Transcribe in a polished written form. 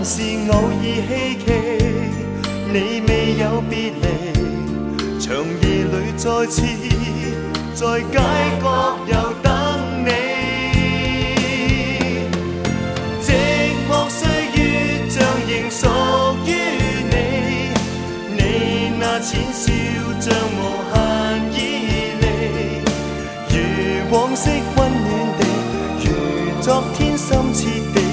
是偶爾希冀，你未有別離，長夜裏再次在街角又等你。寂寞歲月像仍屬於你，你那淺笑像無限依離，如往昔溫暖地，如昨天深切地。